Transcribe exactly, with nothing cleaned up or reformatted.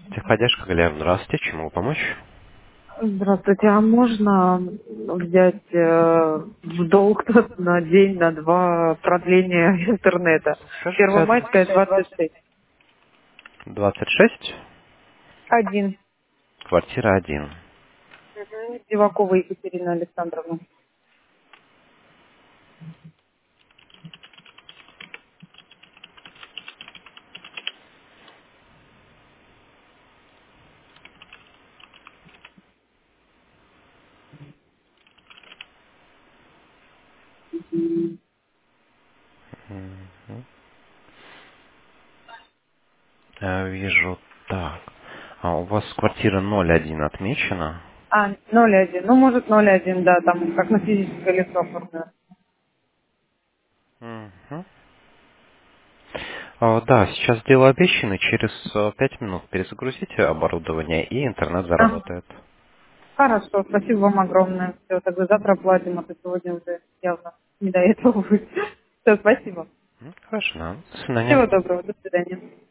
Техподдержка, Галина, здравствуйте. Чем могу помочь? Здравствуйте, а можно взять э, в долг на день, на два продления интернета? Скажите, Первомайская, двадцать шесть. двадцать шесть, Один. квартира один. Сивакова Екатерина Александровна. Мгм. Я вижу, так. А у вас квартира ноль один отмечена? А, ноль один. Ну, может, ноль один, да, там как на физическое лицо оформлено. Мгм. А, да, сейчас дело обещано. Через э, пять минут перезагрузите оборудование, и интернет Ага. заработает. Хорошо, спасибо вам огромное. Все, тогда завтра платим, а то сегодня уже явно не до этого будет. Все, спасибо. М, Хорошо, да. До свидания. Всего доброго, до свидания.